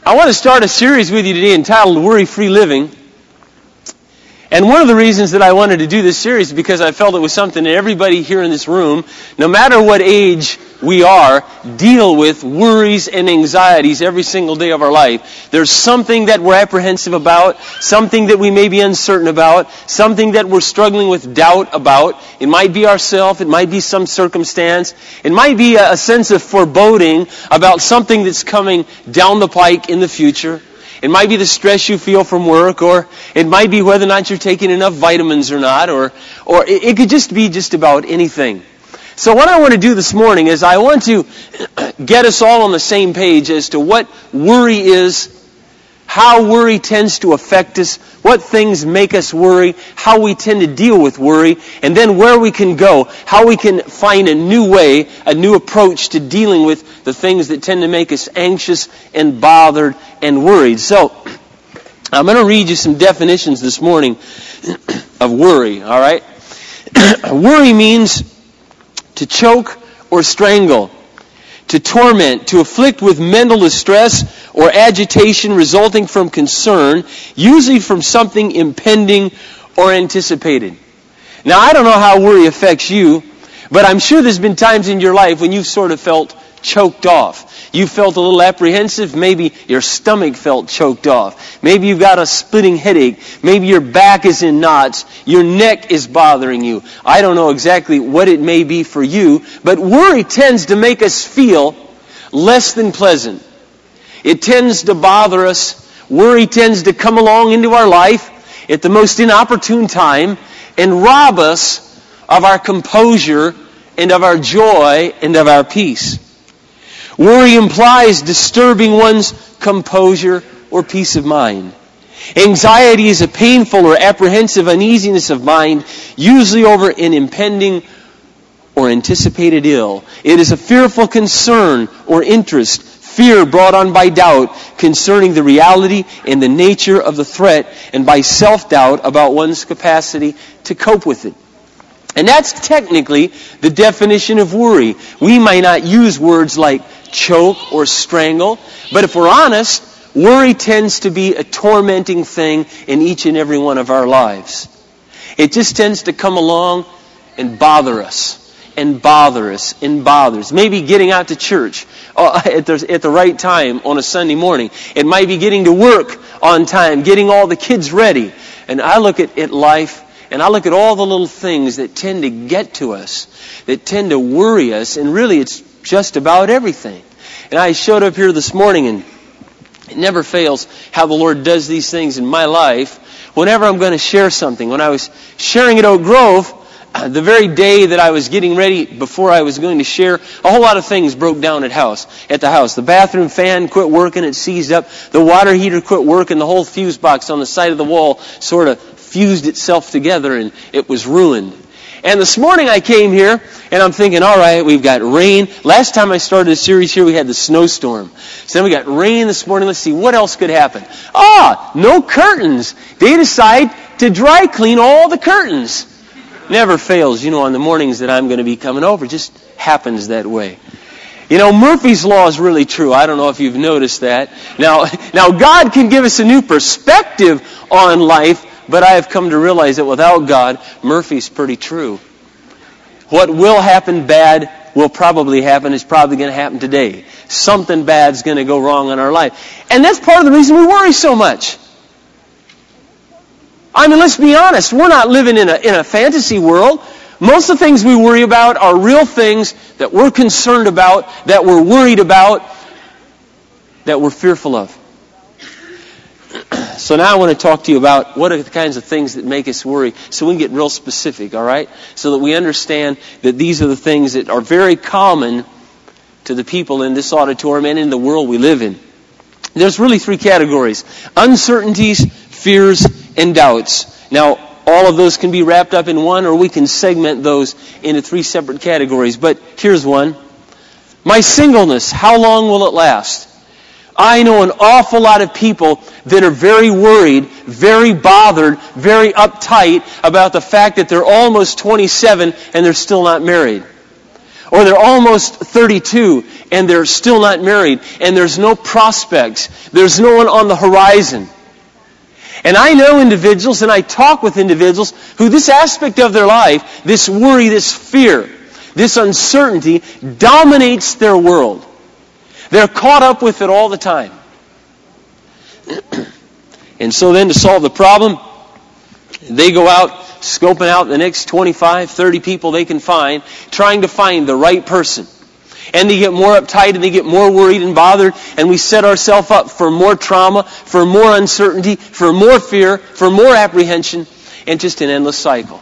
I want to start a series with you today entitled Worry-Free Living. And one of the reasons that I wanted to do this series is because I felt it was something that everybody here in this room, no matter what age we are, deal with worries and anxieties every single day of our life. There's something that we're apprehensive about, something that we may be uncertain about, something that we're struggling with doubt about. It might be ourselves, it might be some circumstance, it might be a sense of foreboding about something that's coming down the pike in the future. It might be the stress you feel from work, or it might be whether or not you're taking enough vitamins or not, or it could just be just about anything. So what I want to do this morning is I want to get us all on the same page as to what worry is, how worry tends to affect us, what things make us worry, how we tend to deal with worry, and then where we can go, how we can find a new way, a new approach to dealing with the things that tend to make us anxious and bothered and worried. So, I'm going to read you some definitions this morning of worry, all right? Worry means to choke or strangle, to torment, to afflict with mental distress or agitation resulting from concern, usually from something impending or anticipated. Now, I don't know how worry affects you, but I'm sure there's been times in your life when you've sort of felt choked off. You felt a little apprehensive. Maybe your stomach felt choked off. Maybe you've got a splitting headache. Maybe your back is in knots. Your neck is bothering you. I don't know exactly what it may be for you, but worry tends to make us feel less than pleasant. It tends to bother us. Worry tends to come along into our life at the most inopportune time and rob us of our composure and of our joy and of our peace. Worry implies disturbing one's composure or peace of mind. Anxiety is a painful or apprehensive uneasiness of mind, usually over an impending or anticipated ill. It is a fearful concern or interest, fear brought on by doubt concerning the reality and the nature of the threat, and by self-doubt about one's capacity to cope with it. And that's technically the definition of worry. We might not use words like choke or strangle, but if we're honest, worry tends to be a tormenting thing in each and every one of our lives. It just tends to come along and bother us. And bother us and bothers. Maybe getting out to church at the right time on a Sunday morning. It might be getting to work on time, getting all the kids ready. And I look at life, and I look at all the little things that tend to get to us, that tend to worry us, and really it's just about everything. And I showed up here this morning, and it never fails how the Lord does these things in my life. Whenever I'm going to share something, when I was sharing at Oak Grove, the very day that I was getting ready before I was going to share, a whole lot of things broke down at the house. The bathroom fan quit working, it seized up. The water heater quit working. The whole fuse box on the side of the wall sort of fused itself together, and it was ruined. And this morning I came here, and I'm thinking, all right, we've got rain. Last time I started a series here, we had the snowstorm. So then we got rain this morning. Let's see, what else could happen? No curtains. They decide to dry clean all the curtains. Never fails, on the mornings that I'm going to be coming over. It just happens that way. Murphy's Law is really true. I don't know if you've noticed that. Now God can give us a new perspective on life, but I have come to realize that without God, Murphy's pretty true. What will happen bad will probably happen. It's probably going to happen today. Something bad's going to go wrong in our life. And that's part of the reason we worry so much. I mean, let's be honest. We're not living in a fantasy world. Most of the things we worry about are real things that we're concerned about, that we're worried about, that we're fearful of. So now I want to talk to you about what are the kinds of things that make us worry, so we can get real specific, all right? So that we understand that these are the things that are very common to the people in this auditorium and in the world we live in. There's really three categories: uncertainties, fears, and doubts. Now, all of those can be wrapped up in one, or we can segment those into three separate categories. But here's one. My singleness, how long will it last? I know an awful lot of people that are very worried, very bothered, very uptight about the fact that they're almost 27 and they're still not married. Or they're almost 32 and they're still not married, and there's no prospects. There's no one on the horizon. And I know individuals, and I talk with individuals who this aspect of their life, this worry, this fear, this uncertainty dominates their world. They're caught up with it all the time. And so then to solve the problem, they go out scoping out the next 25, 30 people they can find, trying to find the right person. And they get more uptight and they get more worried and bothered, and we set ourselves up for more trauma, for more uncertainty, for more fear, for more apprehension, and just an endless cycle.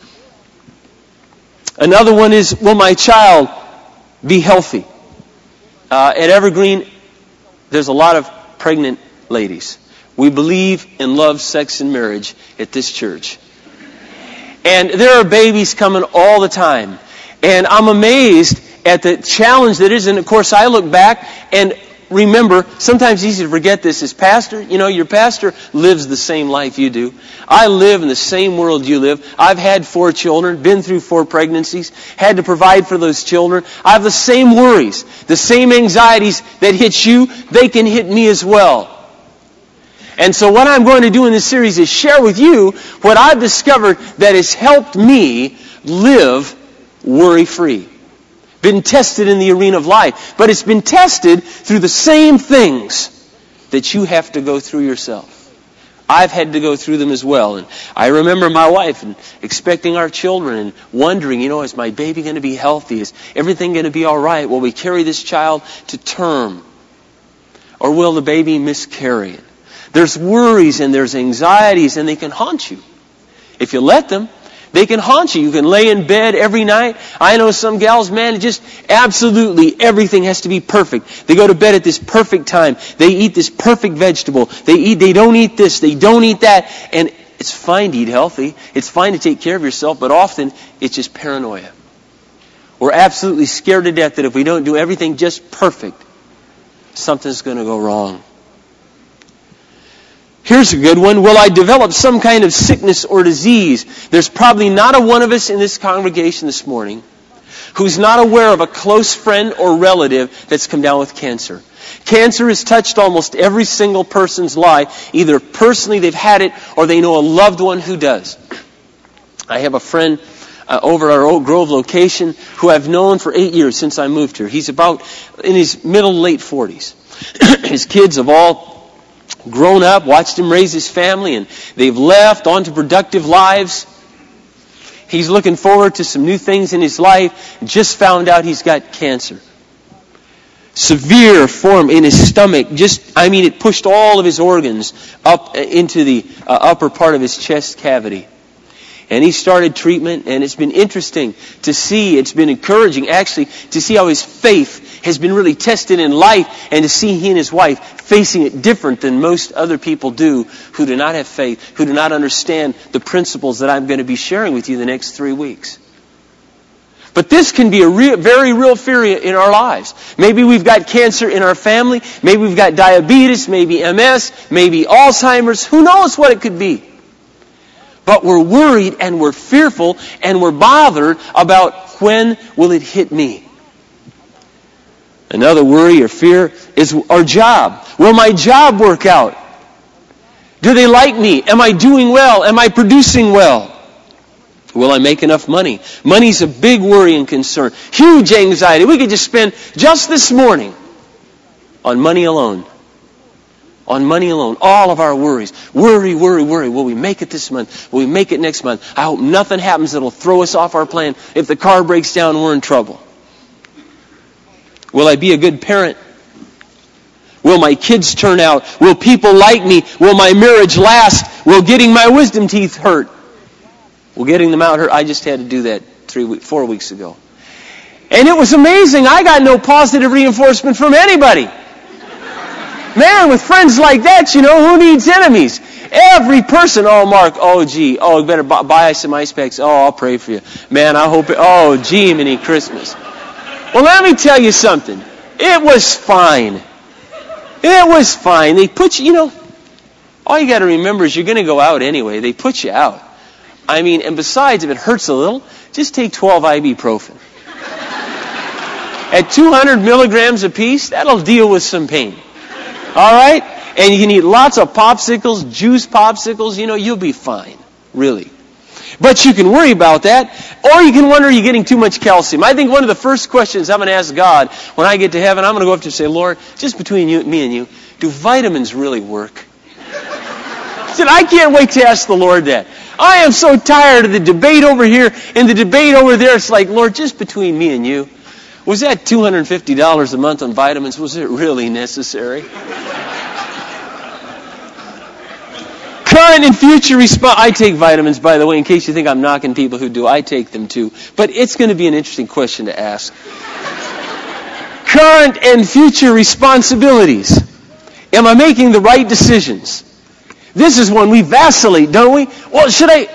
Another one is, will my child be healthy? At Evergreen, there's a lot of pregnant ladies. We believe in love, sex, and marriage at this church. And there are babies coming all the time. And I'm amazed at the challenge that is. And of course, I look back and remember, sometimes it's easy to forget this as pastor. You know, your pastor lives the same life you do. I live in the same world you live. I've had 4 children, been through 4 pregnancies, had to provide for those children. I have the same worries, the same anxieties that hit you, they can hit me as well. And so what I'm going to do in this series is share with you what I've discovered that has helped me live worry-free. Been tested in the arena of life, but it's been tested through the same things that you have to go through yourself. I've had to go through them as well. And I remember my wife and expecting our children and wondering, is my baby going to be healthy? Is everything going to be all right? Will we carry this child to term? Or will the baby miscarry? There's worries and there's anxieties, and they can haunt you. If you let them, they can haunt you. You can lay in bed every night. I know some gals, man, just absolutely everything has to be perfect. They go to bed at this perfect time. They eat this perfect vegetable. They don't eat this. They don't eat that. And it's fine to eat healthy. It's fine to take care of yourself, but often it's just paranoia. We're absolutely scared to death that if we don't do everything just perfect, something's going to go wrong. Here's a good one. Will I develop some kind of sickness or disease? There's probably not a one of us in this congregation this morning who's not aware of a close friend or relative that's come down with cancer. Cancer has touched almost every single person's life. Either personally they've had it or they know a loved one who does. I have a friend over at our Oak Grove location who I've known for 8 years since I moved here. He's about in his middle, late 40s. His kids have all grown up, watched him raise his family, and they've left on to productive lives. He's looking forward to some new things in his life. Just found out he's got cancer. Severe form in his stomach. It pushed all of his organs up into the upper part of his chest cavity. And he started treatment, and it's been interesting to see, it's been encouraging actually, to see how his faith has been really tested in life, and to see he and his wife facing it different than most other people do who do not have faith, who do not understand the principles that I'm going to be sharing with you the next 3 weeks. But this can be a very real fear in our lives. Maybe we've got cancer in our family, maybe we've got diabetes, maybe MS, maybe Alzheimer's, who knows what it could be. But we're worried and we're fearful and we're bothered about when will it hit me. Another worry or fear is our job. Will my job work out? Do they like me? Am I doing well? Am I producing well? Will I make enough money? Money's a big worry and concern. Huge anxiety. We could just spend just this morning on money alone. On money alone. All of our worries. Worry. Will we make it this month? Will we make it next month? I hope nothing happens that'll throw us off our plan. If the car breaks down, we're in trouble. Will I be a good parent? Will my kids turn out? Will people like me? Will my marriage last? Will getting my wisdom teeth hurt? Will getting them out hurt? I just had to do that 4 weeks ago. And it was amazing. I got no positive reinforcement from anybody. Man, with friends like that, who needs enemies? Every person, Mark, you better buy some ice packs. I'll pray for you. Man, I hope gee, mini Christmas. Well, let me tell you something. It was fine. It was fine. They put you, all you got to remember is you're going to go out anyway. They put you out. And besides, if it hurts a little, just take 12 ibuprofen. At 200 milligrams a piece, that'll deal with some pain. All right? And you can eat lots of popsicles, juice popsicles, you'll be fine. Really. But you can worry about that, or you can wonder, are you getting too much calcium? I think one of the first questions I'm going to ask God when I get to heaven, I'm going to go up to say, Lord, just between me and you, do vitamins really work? I said, I can't wait to ask the Lord that. I am so tired of the debate over here and the debate over there. It's like, Lord, just between me and you, was that $250 a month on vitamins, was it really necessary? Current and future response. I take vitamins, by the way, in case you think I'm knocking people who do. I take them too. But it's going to be an interesting question to ask. Current and future responsibilities. Am I making the right decisions? This is when we vacillate, don't we? Well, should I?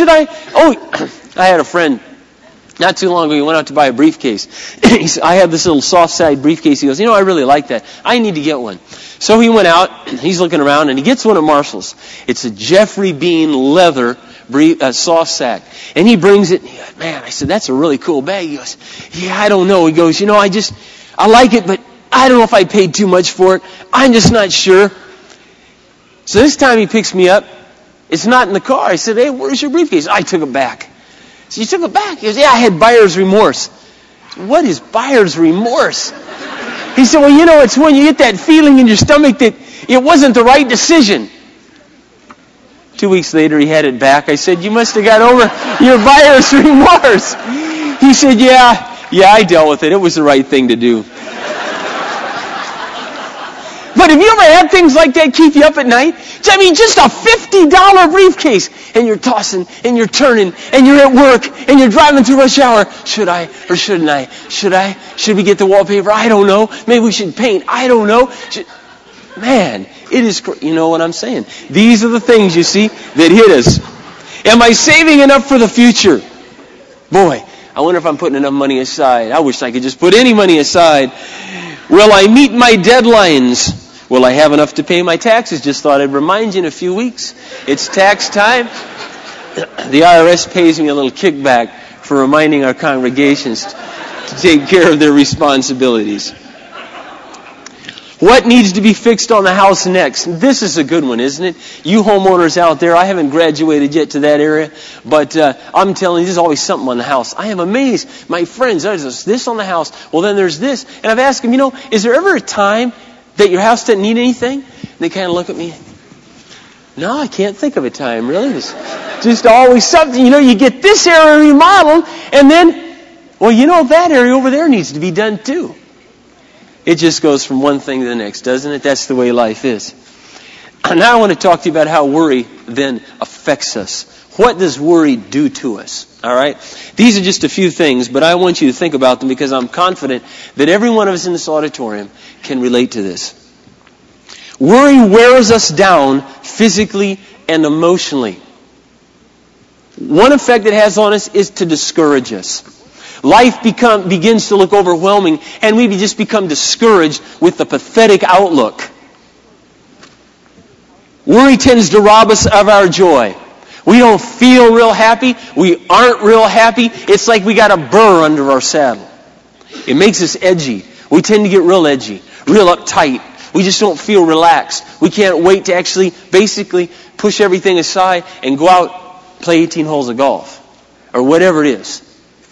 I had a friend not too long ago. He went out to buy a briefcase. I have this little soft-sided briefcase. He goes, I really like that. I need to get one. So he went out. He's looking around, and he gets one at Marshall's. It's a Jeffrey Bean leather soft sack. And he brings it. And he goes, man, I said, that's a really cool bag. He goes, yeah, I don't know. He goes, I like it, but I don't know if I paid too much for it. I'm just not sure. So this time he picks me up. It's not in the car. I said, hey, where's your briefcase? I took it back. So you took it back? He goes, yeah, I had buyer's remorse. What is buyer's remorse? He said, well, it's when you get that feeling in your stomach that it wasn't the right decision. 2 weeks later, he had it back. I said, you must have got over your buyer's remorse. He said, yeah, I dealt with it. It was the right thing to do. But have you ever had things like that keep you up at night? I mean, just a $50 briefcase, and you're tossing, and you're turning, and you're at work, and you're driving through rush hour. Should I or shouldn't I? Should we get the wallpaper? I don't know. Maybe we should paint. I don't know. Man, it is, you know what I'm saying? These are the things, you see, that hit us. Am I saving enough for the future? Boy, I wonder if I'm putting enough money aside. I wish I could just put any money aside. Will I meet my deadlines? Will I have enough to pay my taxes? Just thought I'd remind you in a few weeks. It's tax time. The IRS pays me a little kickback for reminding our congregations to take care of their responsibilities. What needs to be fixed on the house next? This is a good one, isn't it? You homeowners out there, I haven't graduated yet to that area, but I'm telling you, there's always something on the house. I am amazed. My friends, there's this on the house. Well, then there's this. And I've asked them, is there ever a time that your house doesn't need anything? And they kind of look at me. No, I can't think of a time, really. There's just always something. You get this area remodeled, and then, that area over there needs to be done too. It just goes from one thing to the next, doesn't it? That's the way life is. Now I want to talk to you about how worry then affects us. What does worry do to us? All right? These are just a few things, but I want you to think about them because I'm confident that every one of us in this auditorium can relate to this. Worry wears us down physically and emotionally. One effect it has on us is to discourage us. Life begins to look overwhelming, and we just become discouraged with the pathetic outlook. Worry tends to rob us of our joy. We don't feel real happy. We aren't real happy. It's like we got a burr under our saddle. It makes us edgy. We tend to get real edgy, real uptight. We just don't feel relaxed. We can't wait to actually basically push everything aside and go out, play 18 holes of golf, or whatever it is.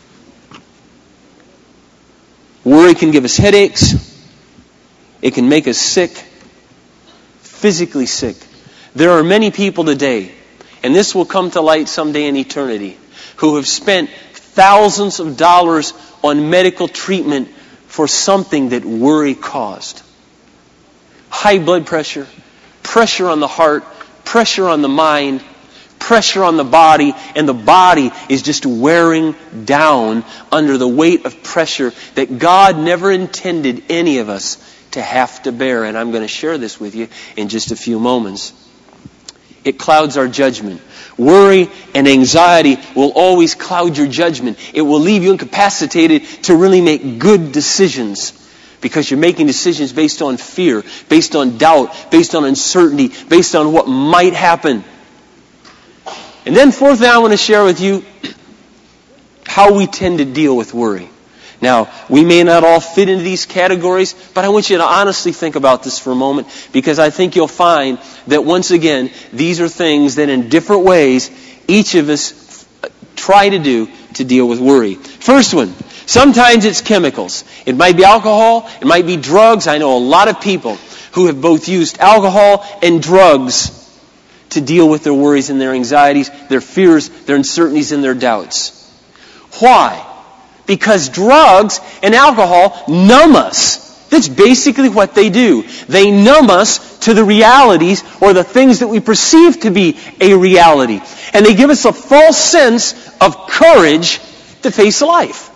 Worry can give us headaches. It can make us sick, physically sick. There are many people today, and this will come to light someday in eternity, who have spent thousands of dollars on medical treatment for something that worry caused. High blood pressure, pressure on the heart, pressure on the mind, pressure on the body, and the body is just wearing down under the weight of pressure that God never intended any of us to have to bear. And I'm going to share this with you in just a few moments. It clouds our judgment. Worry and anxiety will always cloud your judgment. It will leave you incapacitated to really make good decisions because you're making decisions based on fear, based on doubt, based on uncertainty, based on what might happen. And then fourthly, I want to share with you how we tend to deal with worry. Now, we may not all fit into these categories, but I want you to honestly think about this for a moment, because I think you'll find that once again, these are things that in different ways, each of us try to do to deal with worry. First one, sometimes it's chemicals. It might be alcohol, it might be drugs. I know a lot of people who have both used alcohol and drugs to deal with their worries and their anxieties, their fears, their uncertainties, and their doubts. Why? Because drugs and alcohol numb us. That's basically what they do. They numb us to the realities or the things that we perceive to be a reality. And they give us a false sense of courage to face life.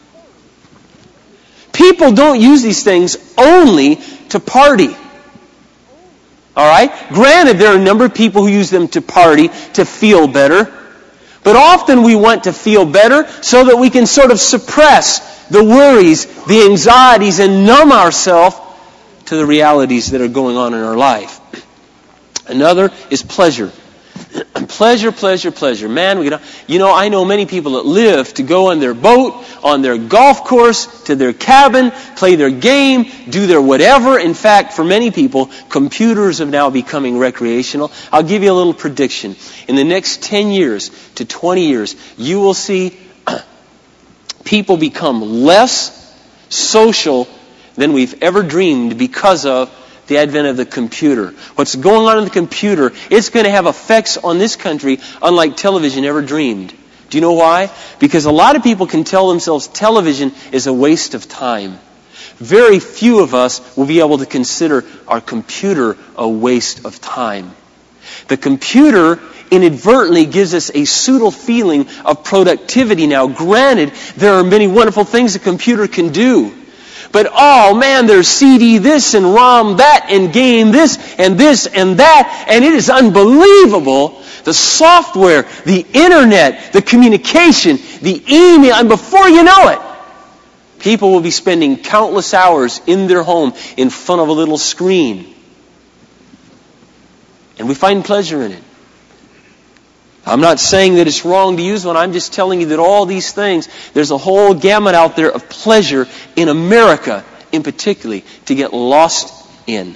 People don't use these things only to party. All right? Granted, there are a number of people who use them to party, to feel better. But often we want to feel better so that we can sort of suppress the worries, the anxieties, and numb ourselves to the realities that are going on in our life. Another is pleasure. Pleasure, pleasure, pleasure. Man, I know many people that live to go on their boat, on their golf course, to their cabin, play their game, do their whatever. In fact, for many people, computers are now becoming recreational. I'll give you a little prediction. In the next 10 years to 20 years, you will see people become less social than we've ever dreamed because of the advent of the computer. What's going on in the computer, it's going to have effects on this country unlike television ever dreamed. Do you know why? Because a lot of people can tell themselves television is a waste of time. Very few of us will be able to consider our computer a waste of time. The computer inadvertently gives us a pseudo feeling of productivity. Now, granted, there are many wonderful things a computer can do. But, oh man, there's CD this and ROM that and game this and that. And it is unbelievable. The software, the internet, the communication, the email. And before you know it, people will be spending countless hours in their home in front of a little screen. And we find pleasure in it. I'm not saying that it's wrong to use one. I'm just telling you that all these things, there's a whole gamut out there of pleasure in America, in particular, to get lost in.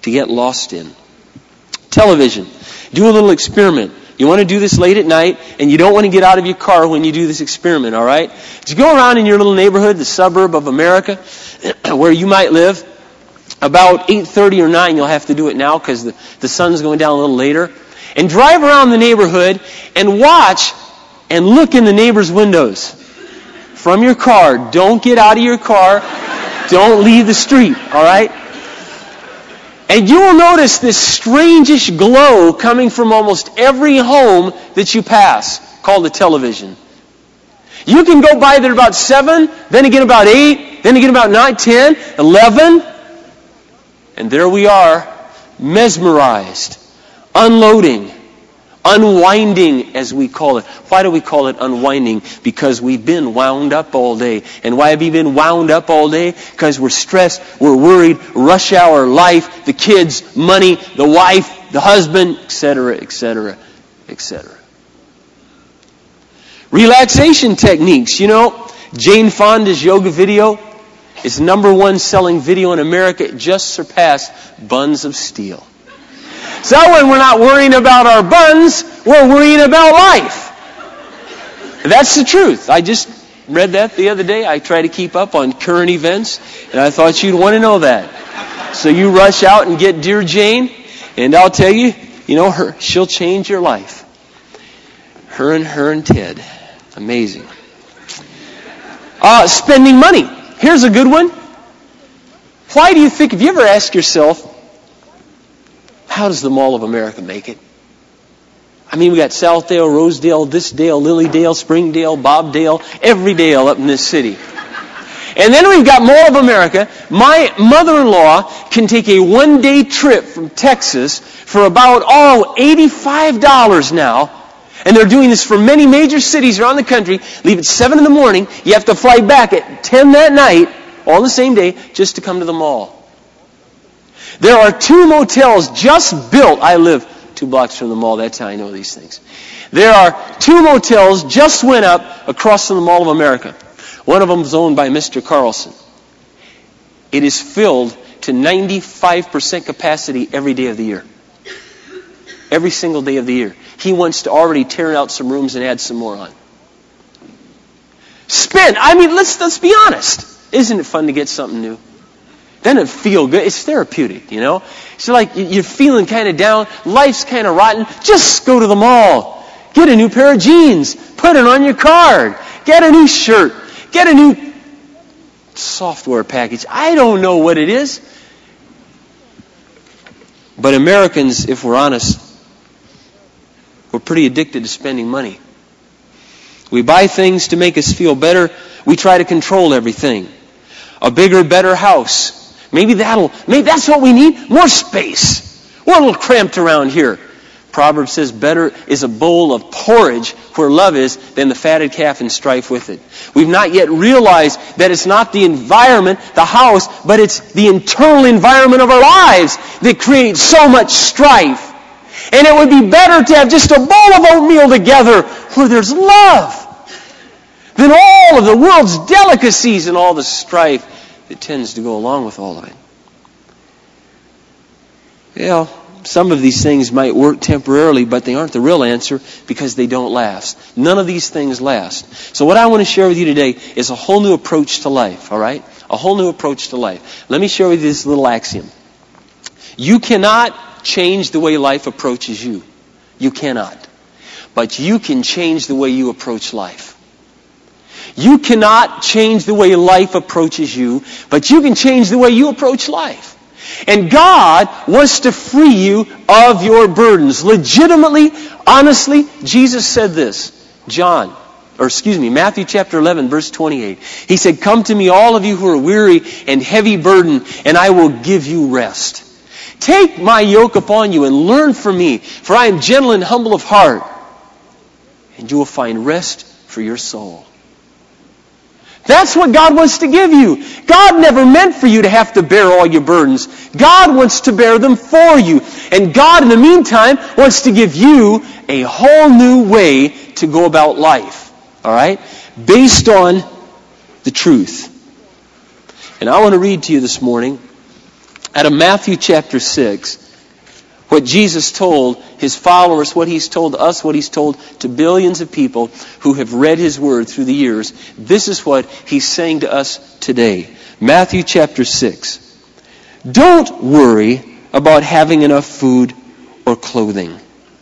Television. Do a little experiment. You want to do this late at night, and you don't want to get out of your car when you do this experiment, all right? Just go around in your little neighborhood, the suburb of America, where you might live. About 8:30 or 9, you'll have to do it now because the sun's going down a little later. And drive around the neighborhood and watch and look in the neighbor's windows from your car. Don't get out of your car. Don't leave the street, all right? And you will notice this strangish glow coming from almost every home that you pass, called the television. You can go by there about 7, then again about 8, then again about 9, 10, 11. And there we are, mesmerized. Unloading, unwinding as we call it. Why do we call it unwinding? Because we've been wound up all day. And why have you been wound up all day? Because we're stressed, we're worried, rush hour, life, the kids, money, the wife, the husband, etc., etc., etc. Relaxation techniques. You know, Jane Fonda's yoga video is the #1 selling video in America. It just surpassed Buns of Steel. So when we're not worrying about our buns, we're worrying about life. That's the truth. I just read that the other day. I try to keep up on current events, and I thought you'd want to know that. So you rush out and get Dear Jane, and I'll tell you, she'll change your life. Her and Ted. Amazing. Spending money. Here's a good one. Why do you think, have you ever asked yourself, how does the Mall of America make it? I mean, we got Southdale, Rosedale, this Dale, Lilydale, Springdale, Bobdale, every Dale up in this city. And then we've got Mall of America. My mother-in-law can take a one-day trip from Texas for about, $85 now. And they're doing this for many major cities around the country. Leave at 7 in the morning. You have to fly back at 10 that night, all the same day, just to come to the mall. There are 2 motels just built. I live 2 blocks from the mall. That's how I know these things. There are 2 motels just went up across from the Mall of America. One of them is owned by Mr. Carlson. It is filled to 95% capacity every day of the year. Every single day of the year. He wants to already tear out some rooms and add some more on. Let's be honest. Isn't it fun to get something new? Doesn't it feel good? It's therapeutic, you know? So like you're feeling kind of down, life's kind of rotten, just go to the mall. Get a new pair of jeans. Put it on your card. Get a new shirt. Get a new software package. I don't know what it is. But Americans, if we're honest, we're pretty addicted to spending money. We buy things to make us feel better. We try to control everything. A bigger, better house. Maybe that's what we need. More space. We're a little cramped around here. Proverbs says better is a bowl of porridge where love is than the fatted calf and strife with it. We've not yet realized that it's not the environment, the house, but it's the internal environment of our lives that creates so much strife. And it would be better to have just a bowl of oatmeal together where there's love than all of the world's delicacies and all the strife that tends to go along with all of it. Well, some of these things might work temporarily, but they aren't the real answer because they don't last. None of these things last. So what I want to share with you today is a whole new approach to life, all right? A whole new approach to life. Let me share with you this little axiom. You cannot change the way life approaches you. You cannot. But you can change the way you approach life. You cannot change the way life approaches you, but you can change the way you approach life. And God wants to free you of your burdens. Legitimately, honestly, Jesus said this. Matthew chapter 11, verse 28. He said, "Come to me, all of you who are weary and heavy burdened, and I will give you rest. Take my yoke upon you and learn from me, for I am gentle and humble of heart, and you will find rest for your soul." That's what God wants to give you. God never meant for you to have to bear all your burdens. God wants to bear them for you. And God, in the meantime, wants to give you a whole new way to go about life. All right? Based on the truth. And I want to read to you this morning out of Matthew chapter 6, what Jesus told His followers, what He's told us, what He's told to billions of people who have read His Word through the years. This is what He's saying to us today. Matthew chapter 6. Don't worry about having enough food or clothing.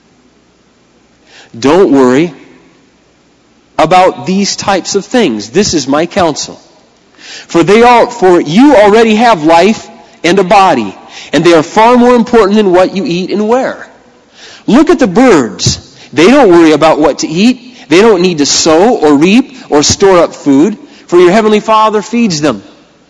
Don't worry about these types of things. This is my counsel. For you already have life and a body, and they are far more important than what you eat and wear. Look at the birds. They don't worry about what to eat. They don't need to sow or reap or store up food, for your heavenly Father feeds them.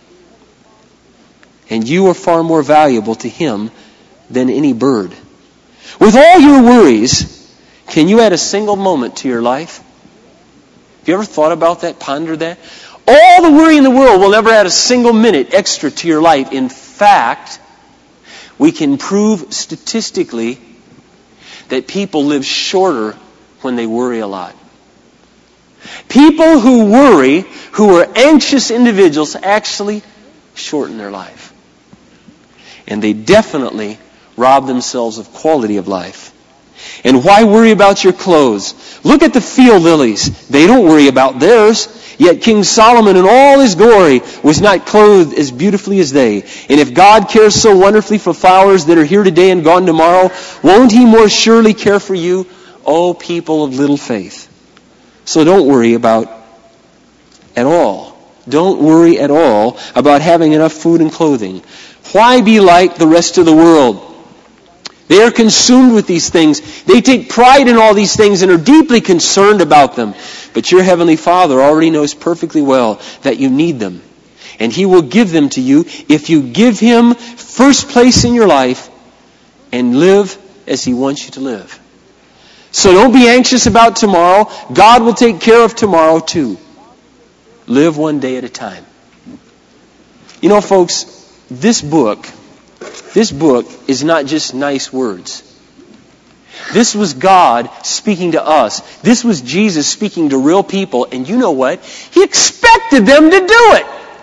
And you are far more valuable to Him than any bird. With all your worries, can you add a single moment to your life? Have you ever thought about that, pondered that? All the worry in the world will never add a single minute extra to your life. In fact, we can prove statistically that people live shorter when they worry a lot. People who worry, who are anxious individuals, actually shorten their life. And they definitely rob themselves of quality of life. And why worry about your clothes? Look at the field lilies. They don't worry about theirs. Yet King Solomon in all his glory was not clothed as beautifully as they. And if God cares so wonderfully for flowers that are here today and gone tomorrow, won't He more surely care for you, O people of little faith? So don't worry about at all. Don't worry at all about having enough food and clothing. Why be like the rest of the world? They are consumed with these things. They take pride in all these things and are deeply concerned about them. But your Heavenly Father already knows perfectly well that you need them. And He will give them to you if you give Him first place in your life and live as He wants you to live. So don't be anxious about tomorrow. God will take care of tomorrow too. Live one day at a time. You know, folks, this book is not just nice words. This was God speaking to us. This was Jesus speaking to real people. And you know what? He expected them to do it.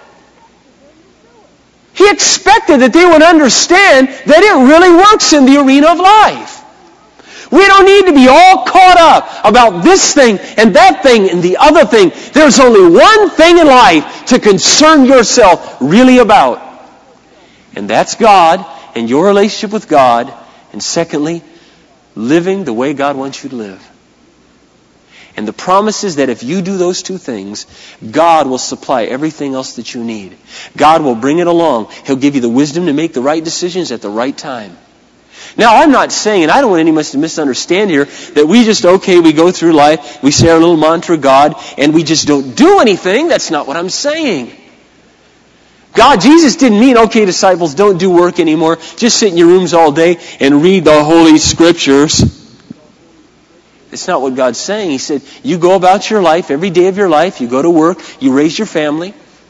He expected that they would understand that it really works in the arena of life. We don't need to be all caught up about this thing and that thing and the other thing. There's only one thing in life to concern yourself really about. And that's God and your relationship with God. And secondly, living the way God wants you to live. And the promise is that if you do those two things, God will supply everything else that you need. God will bring it along. He'll give you the wisdom to make the right decisions at the right time. Now, I'm not saying, and I don't want anyone to misunderstand here, that we just, we go through life, we say our little mantra, God, and we just don't do anything. That's not what I'm saying. Jesus didn't mean, disciples, don't do work anymore. Just sit in your rooms all day and read the Holy Scriptures. It's not what God's saying. He said, you go about your life, every day of your life, you go to work, you raise your family,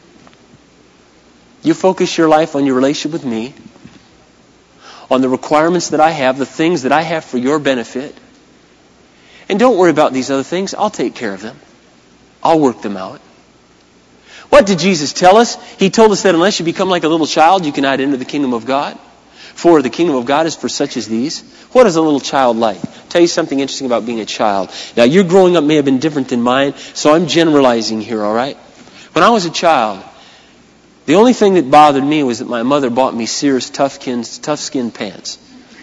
you focus your life on your relationship with me, on the requirements that I have, the things that I have for your benefit. And don't worry about these other things. I'll take care of them. I'll work them out. What did Jesus tell us? He told us that unless you become like a little child, you cannot enter the kingdom of God. For the kingdom of God is for such as these. What is a little child like? I'll tell you something interesting about being a child. Now, your growing up may have been different than mine, so I'm generalizing here, all right? When I was a child, the only thing that bothered me was that my mother bought me Sears tough skin pants.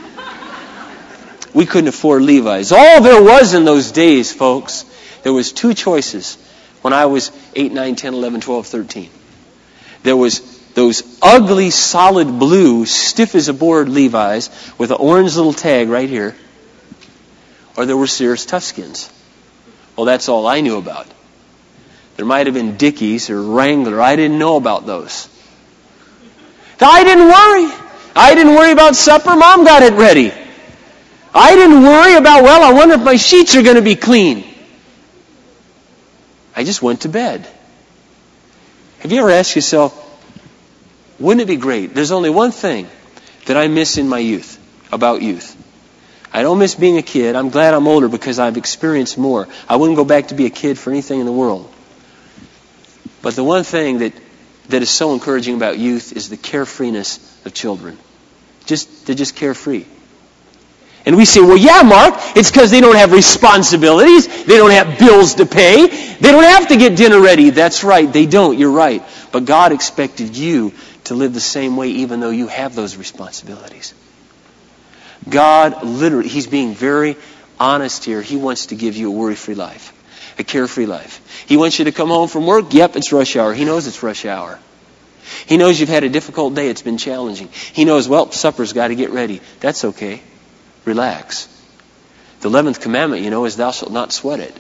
We couldn't afford Levi's. All there was in those days, folks, there was two choices when I was 8, 9, 10, 11, 12, 13. There was those ugly, solid blue, stiff as a board Levi's with an orange little tag right here. Or there were Sears Toughskins. Well, that's all I knew about. There might have been Dickies or Wrangler. I didn't know about those. I didn't worry. I didn't worry about supper. Mom got it ready. I didn't worry about, I wonder if my sheets are going to be clean. I just went to bed. Have you ever asked yourself, wouldn't it be great? There's only one thing that I miss in my youth, about youth. I don't miss being a kid. I'm glad I'm older because I've experienced more. I wouldn't go back to be a kid for anything in the world. But the one thing that is so encouraging about youth is the carefreeness of children. They're just carefree. And we say, Mark, it's because they don't have responsibilities. They don't have bills to pay. They don't have to get dinner ready. That's right, they don't. You're right. But God expected you to live the same way even though you have those responsibilities. God literally, He's being very honest here. He wants to give you a worry-free life, a carefree life. He wants you to come home from work. Yep, it's rush hour. He knows it's rush hour. He knows you've had a difficult day. It's been challenging. He knows, supper's got to get ready. That's okay. Relax. The 11th commandment, is thou shalt not sweat it.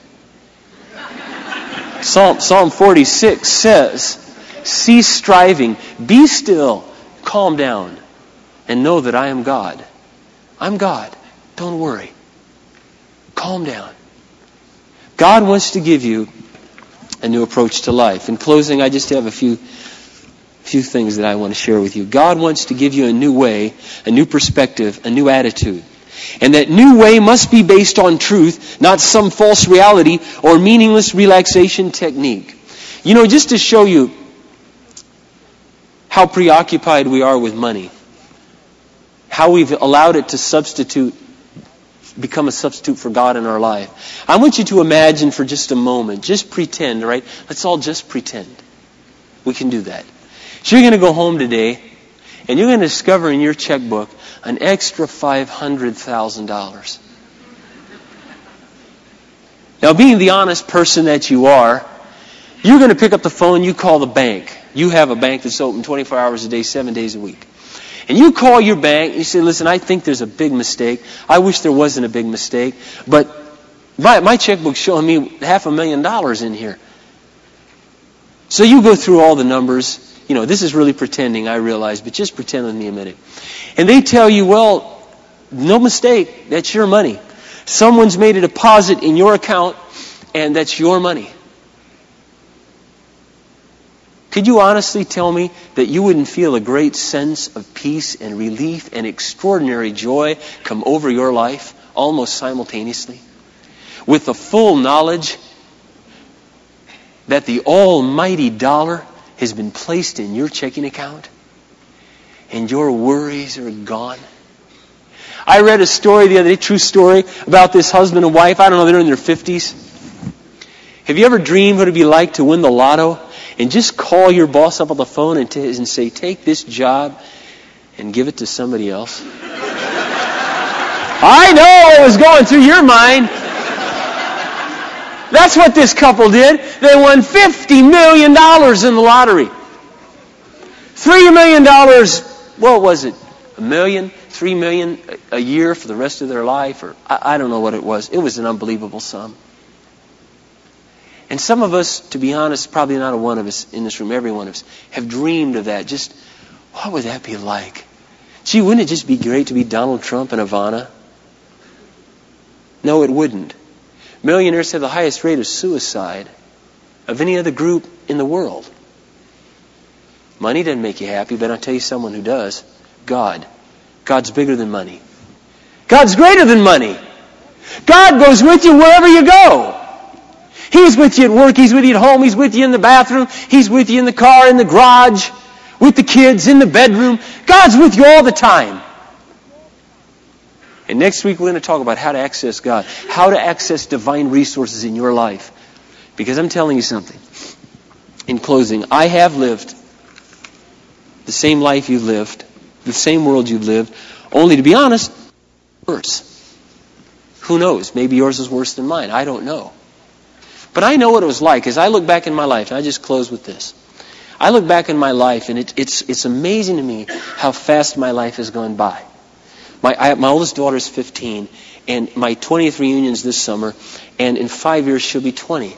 Psalm 46 says, cease striving, be still, calm down, and know that I am God. I'm God. Don't worry. Calm down. God wants to give you a new approach to life. In closing, I just have a few things that I want to share with you. God wants to give you a new way, a new perspective, a new attitude. And that new way must be based on truth, not some false reality or meaningless relaxation technique. Just to show you how preoccupied we are with money, how we've allowed it to become a substitute for God in our life. I want you to imagine for just a moment, just pretend, right? Let's all just pretend. We can do that. So you're going to go home today, and you're going to discover in your checkbook an extra $500,000. Now, being the honest person that you are, you're going to pick up the phone, you call the bank. You have a bank that's open 24 hours a day, 7 days a week. And you call your bank, you say, listen, I think there's a big mistake. I wish there wasn't a big mistake, but my checkbook's showing me $500,000 in here. So you go through all the numbers. This is really pretending, I realize, but just pretend with me a minute. And they tell you, no mistake, that's your money. Someone's made a deposit in your account, and that's your money. Could you honestly tell me that you wouldn't feel a great sense of peace and relief and extraordinary joy come over your life almost simultaneously? With the full knowledge that the almighty dollar has been placed in your checking account and your worries are gone. I read a story the other day, true story, about this husband and wife. I don't know, they're in their 50s. Have you ever dreamed what it would be like to win the lotto and just call your boss up on the phone and say, take this job and give it to somebody else? I know what was going through your mind. That's what this couple did. They won $50 million in the lottery. $3 million, what was it? $1 million? $3 million a year for the rest of their life? Or I don't know what it was. It was an unbelievable sum. And some of us, to be honest, probably not a one of us in this room, every one of us, have dreamed of that. Just, what would that be like? Gee, wouldn't it just be great to be Donald Trump and Ivana? No, it wouldn't. Millionaires have the highest rate of suicide of any other group in the world. Money doesn't make you happy, but I'll tell you someone who does. God. God's bigger than money. God's greater than money. God goes with you wherever you go. He's with you at work. He's with you at home. He's with you in the bathroom. He's with you in the car, in the garage, with the kids, in the bedroom. God's with you all the time. And next week we're going to talk about how to access God, how to access divine resources in your life. Because I'm telling you something. In closing, I have lived the same life you've lived, the same world you've lived, only to be honest, worse. Who knows? Maybe yours is worse than mine. I don't know. But I know what it was like. As I look back in my life, and I just close with this. I look back in my life, and it's amazing to me how fast my life has gone by. My oldest daughter is 15, and my 20th reunion's this summer, and in 5 years she'll be 20.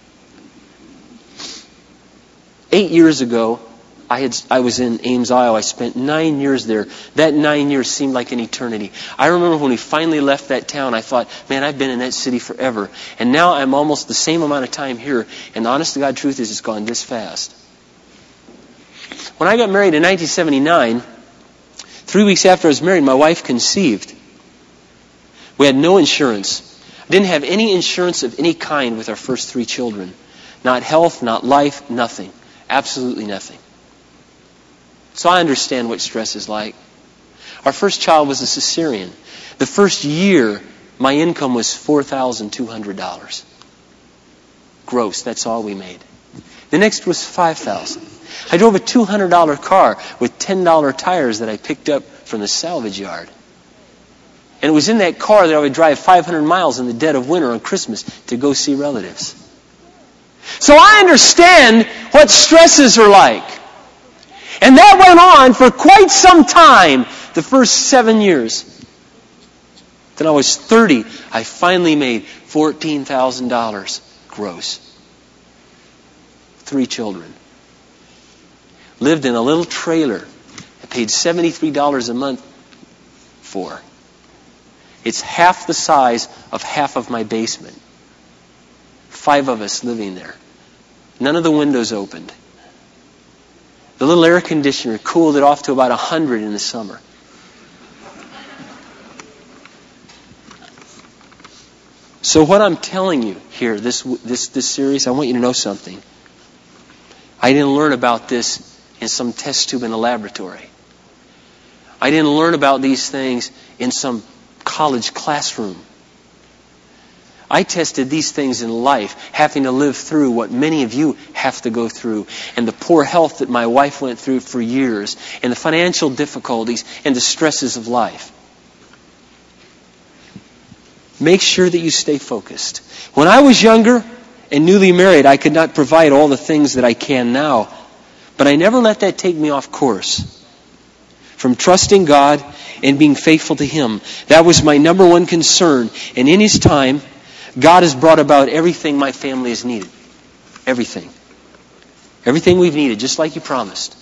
8 years ago, I was in Ames, Iowa. I spent 9 years there. That 9 years seemed like an eternity. I remember when we finally left that town, I thought, man, I've been in that city forever. And now I'm almost the same amount of time here. And the honest to God truth is, it's gone this fast. When I got married in 1979, 3 weeks after I was married, my wife conceived. We had no insurance. Didn't have any insurance of any kind with our first 3 children. Not health, not life, nothing. Absolutely nothing. So I understand what stress is like. Our first child was a cesarean. The first year, my income was $4,200. Gross, that's all we made. The next was $5,000. I drove a $200 car with $10 tires that I picked up from the salvage yard. And it was in that car that I would drive 500 miles in the dead of winter on Christmas to go see relatives. So I understand what stresses are like. And that went on for quite some time, the first 7 years. Then I was 30. I finally made $14,000 gross. 3 children. Lived in a little trailer. I paid $73 a month for. It's half the size of half of my basement. 5 of us living there. None of the windows opened. The little air conditioner cooled it off to about 100 in the summer. So what I'm telling you here, this series, I want you to know something. I didn't learn about this in some test tube in a laboratory. I didn't learn about these things in some college classroom. I tested these things in life, having to live through what many of you have to go through, and the poor health that my wife went through for years, and the financial difficulties and the stresses of life. Make sure that you stay focused. When I was younger and newly married, I could not provide all the things that I can now, but I never let that take me off course from trusting God and being faithful to Him. That was my number one concern, and in His time, God has brought about everything my family has needed. Everything. Everything we've needed, just like He promised.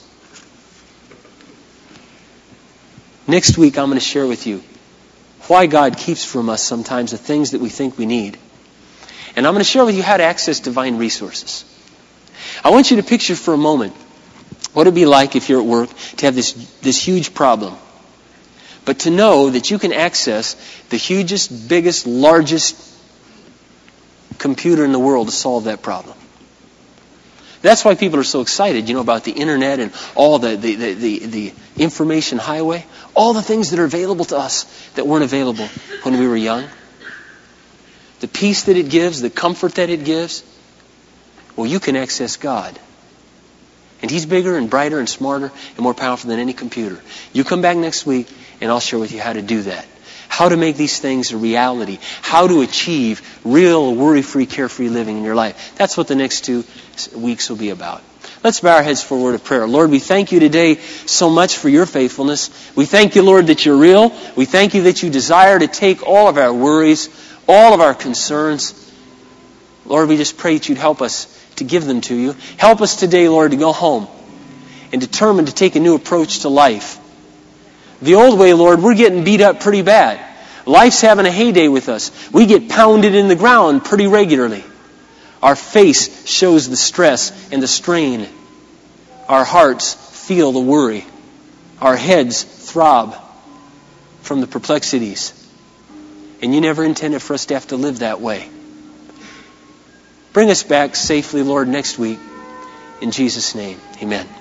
Next week, I'm going to share with you why God keeps from us sometimes the things that we think we need. And I'm going to share with you how to access divine resources. I want you to picture for a moment what it would be like if you're at work to have this huge problem. But to know that you can access the hugest, biggest, largest computer in the world to solve that problem. That's why people are so excited, about the internet and all the information highway. All the things that are available to us that weren't available when we were young. The peace that it gives, the comfort that it gives. Well, you can access God. And He's bigger and brighter and smarter and more powerful than any computer. You come back next week and I'll share with you how to do that. How to make these things a reality. How to achieve real worry-free, carefree living in your life. That's what the next 2 weeks will be about. Let's bow our heads for a word of prayer. Lord, we thank you today so much for your faithfulness. We thank you, Lord, that you're real. We thank you that you desire to take all of our worries, all of our concerns. Lord, we just pray that you'd help us to give them to you. Help us today, Lord, to go home and determine to take a new approach to life. The old way, Lord, we're getting beat up pretty bad. Life's having a heyday with us. We get pounded in the ground pretty regularly. Our face shows the stress and the strain. Our hearts feel the worry. Our heads throb from the perplexities. And you never intended for us to have to live that way. Bring us back safely, Lord, next week. In Jesus' name, amen.